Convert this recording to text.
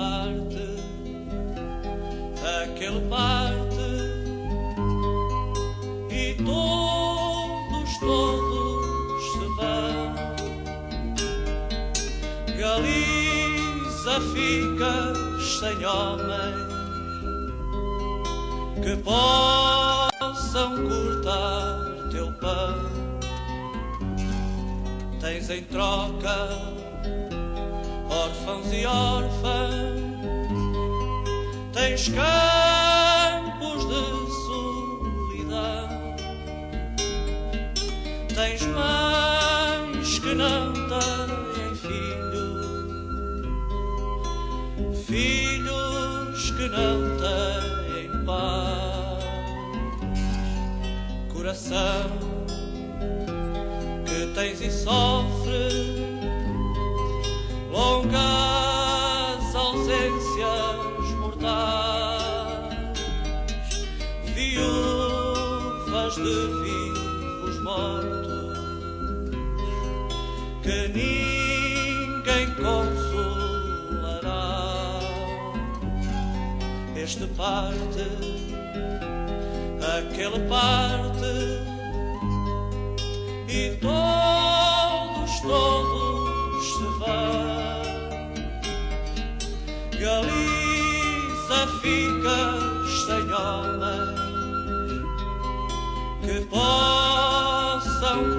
aquele parte, e todos se vão. Galiza ficas sem homens que possam cortar teu pão. Tens em troca órfãos e órfãs, tens campos de solidão, tens mães que não têm filhos que não têm paz, coração que tens e sofres longas ausências mortais, viúvas de vivos mortos que ninguém consolará. Este parte, aquele parte, e todos se vão. Galiza ficas sem homens que possam